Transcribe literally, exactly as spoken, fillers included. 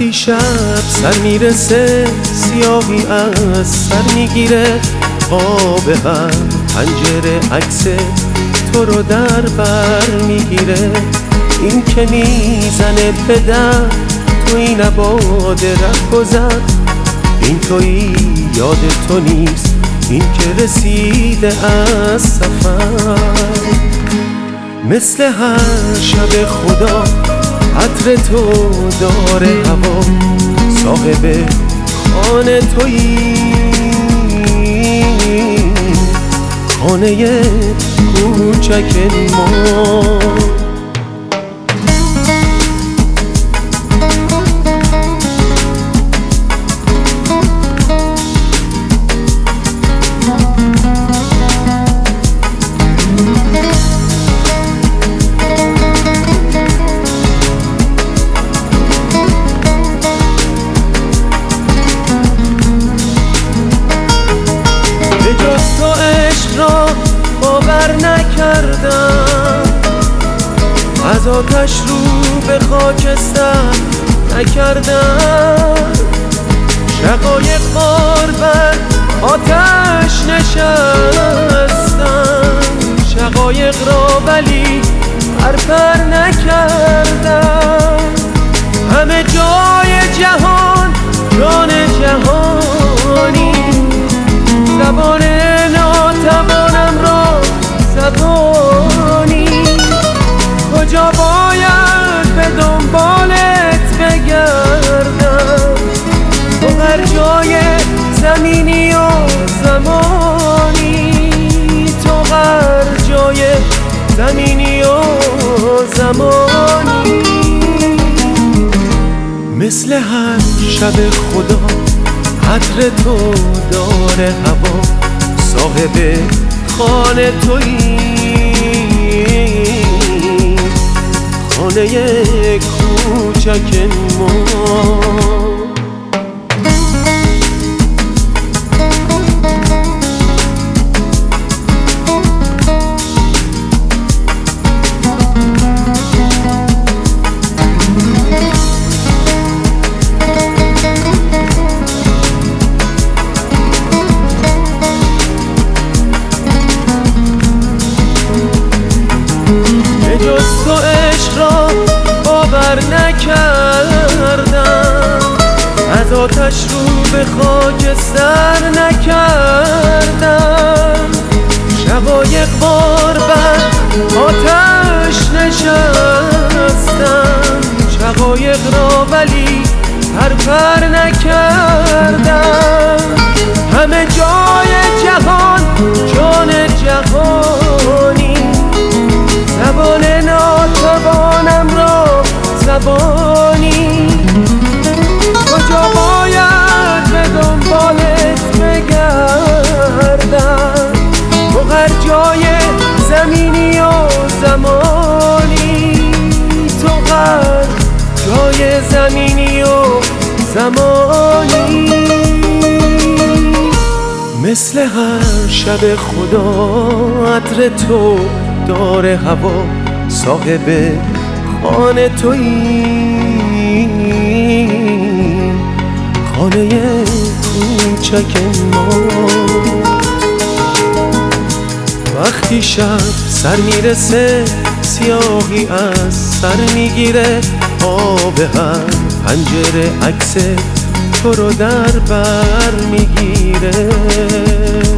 وقتی شب سر میرسه سیاهی از سر میگیره، آب هر پنجره عکس تو رو در بر میگیره. این که میزنه به در توی نباد ره گذر، این توی یاد تو نیست، این که رسیده از سفر. مثل هر شب خدا عطر تو داره هوا، صاحب خانه تویی، خانه کوچک ما. باور نکردم از آتش رو به خاکستر نکردم، شقایق بار بر آتش نشستم، شقایق را ولی پرپر نکردم. همه جای جهان جان جهانی، زبان ناتوانم را زبانی. کجا باید به دنبالت بگردم، تو هر جای زمینی و زمانی، تو هر جای زمینی و زمانی. مثل هر شب خدا عطر تو داره هوا، صاحب خانه تویی، خانه کوچک ما. تو عشق را باور نکردم، از آتش رو به خاکستر نکردم، شقایق بار بر آتش نشستم، شقایق را ولی پرپر نکردم. همه جای جهان جان جهانی، زبان ناتوانم را زبانی. کجا باید به دنبالت بگردم، تو هر جای زمینی و زمانی، تو هر جای زمینی و زمانی. مثل هر شب خدا عطر تو داره هوا، صاحب خانه تویی، خانه کوچک ما. وقتی شب سر میرسه سیاهی از سر میگیره، آب هر پنجره عکس تو رو در بر میگیره.